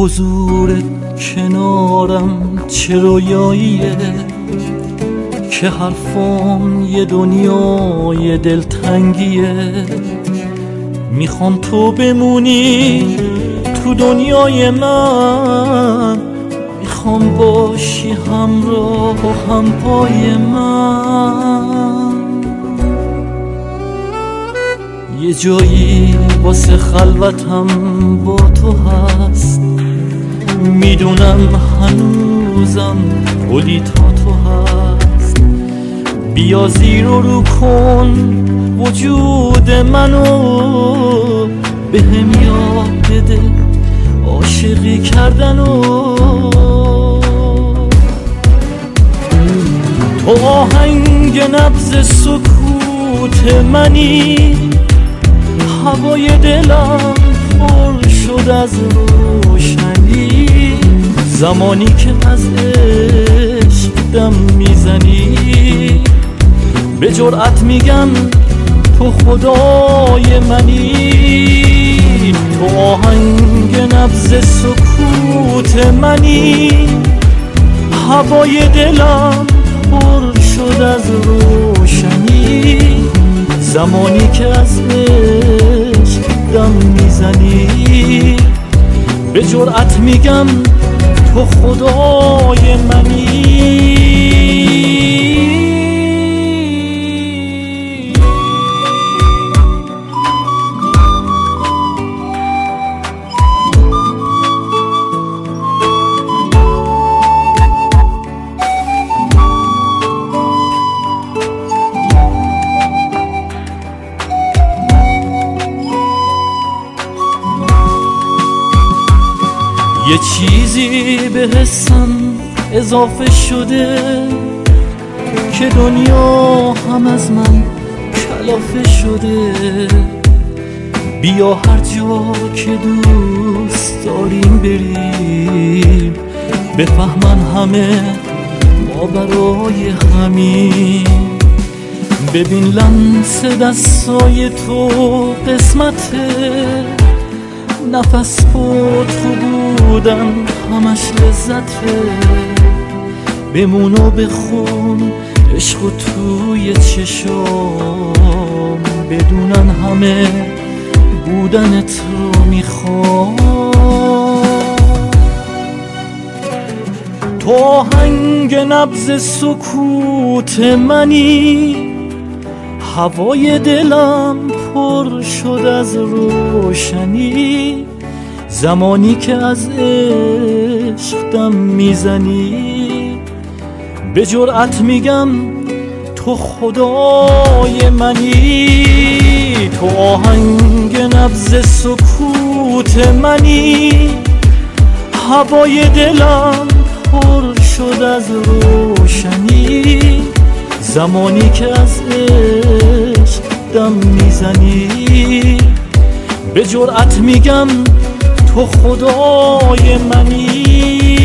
حضور کنارم چه رویاییه که حرفام یه دنیای دلتنگیه. میخوام تو بمونی تو دنیای من، میخوام باشی همراه و همپای من. یه جایی واسه خلوتم با تو هست، میدونم هنوزم گلی تا تو هست. بیا زیر و رو کن وجود منو، بهم یاد بده عاشقی کردنو. تو آهنگ نبض سکوت منی، هوای دلم پر شد از روشنی. زمانی که از عشق دم میزنی، به جرأت میگم تو خدای منی. تو آهنگ نبض سکوت منی، هوای دلم پر شد از روشنی. زمانی که از عشق دم میزنی، به جرأت میگم تو خدای منی. یه چیزی به حسم اضافه شده که دنیا هم از من کلافه شده. بیا هر جا که دوست داریم بریم، بفهمن همه ما برای همین. ببین لمس دستای تو قسمته، نفس با تو بودن همش لذته. بمون و بخون عشق و توی چشام، بدونن همه بودنت رو میخوام. تو آهنگ نبض سکوت منی، هوای دلم پر شد از روشنی. زمانی که از عشق دم میزنی، به جرأت میگم تو خدای منی. تو آهنگ نبض سکوت منی، هوای دلم پر شد از روشنی. زمانی که از عشق دم میزنی، به جرأت میگم تو خدای منی.